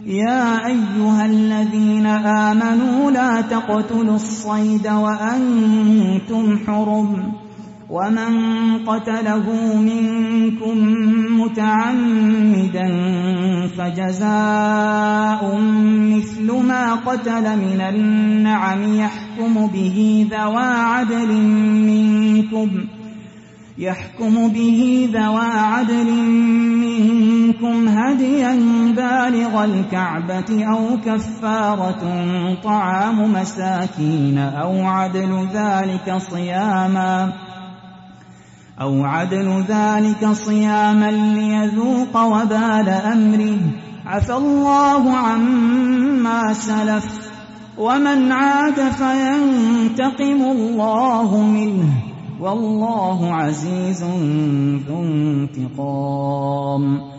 يا أيها الذين آمنوا لا تقتلوا الصيد وأنتم حرم ومن قتله منكم متعمدا فجزاء مثل ما قتل من النعم يحكم به ذوى عدل منكم هديا بالغ الكعبة أو كفارة طعام مساكين أو عدل ذلك صياما ليذوق وبال أمره عفى الله عما سلف ومن عاد فينتقم الله منه والله عزيز ذو انتقام.